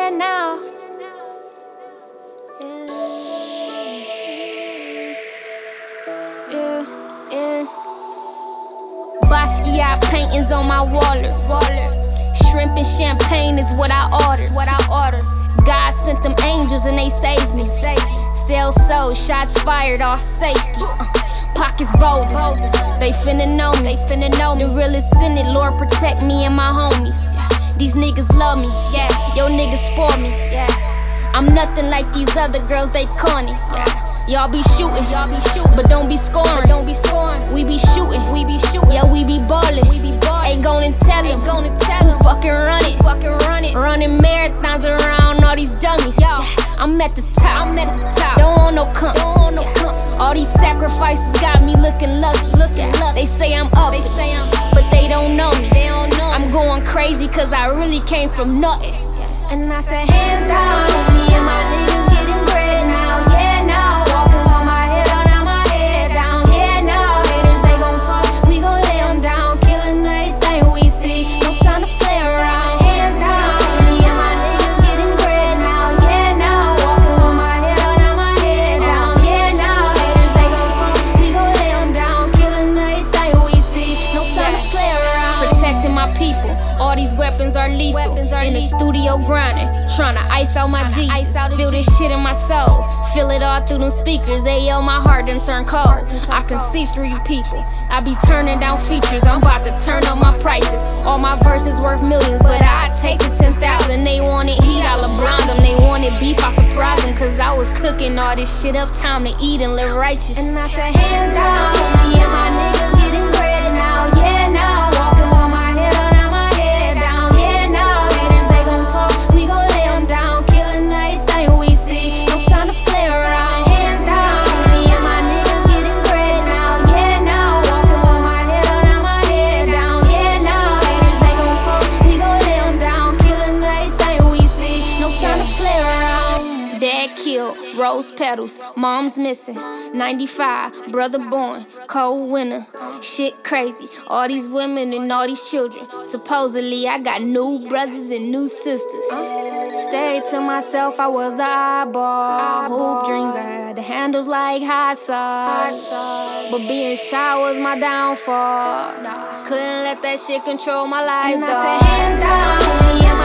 head now. Yeah. Basquiat paintings on my wallet. Shrimp and champagne is what I ordered. God sent them angels and they saved me. Sales sold, shots fired, all safety. Pockets bolder, they finna know me. The realest in it, Lord protect me and my homies. These niggas love me, yeah. Yo niggas spoil me, yeah. I'm nothing like these other girls, they corny, yeah. Y'all be shooting, but don't be scoring. We be shooting, yeah, we be ballin'. Ain't gon' tell him, who fucking run it. Running marathons around all these dummies. I'm at the top, don't want no comp. All these sacrifices got me looking lucky. They say I'm up, but they don't know me. I'm going crazy cause I really came from nothing. And I said hands down, me and my niggas getting bread now, yeah now. Walking with my head up, now my head down, yeah now. Haters, they gon' talk, we gon' lay them down. Killing everything we see, no time to play around. Hands down, me and my niggas getting bread now, yeah now. Walking with my head up, now my head down, yeah now. Haters, they gon' talk, we gon' lay them down. Killing everything we see, no time to play around. Protecting my people, all these weapons are lethal. In the studio grinding, tryna ice out my G. Feel this shit in my soul, feel it all through them speakers. Ayo, my heart done turn cold. I can see through you people. I be turning down features, I'm about to turn up my prices. All my verses worth millions, but I take the 10,000. They wanted heat, I LeBron them. They wanted beef, I surprised them. Cause I was cooking all this shit up, time to eat and live righteous. And I said hands down, me and my niggas getting bread now, yeah now. Walking with my head up, now my head down, yeah now. Haters, they gon' talk, we gon' lay them down. Killing everything we see, no time to play around. Hands down, me and my niggas getting bread now, yeah now. Walking with my head up, now my head down, yeah now. Haters, they gon' talk, we gon' lay them down. Killing everything we see, no time to play around. Dad killed, rose petals, mom's missing. 95, brother born, cold winter. Shit crazy, all these women and all these children. Supposedly I got new brothers and new sisters. Stayed to myself, I was the eyeball. Hoop dreams, I had the handles like hot sauce. But being shy was my downfall. Couldn't let that shit control my life. And I said hands down, me and my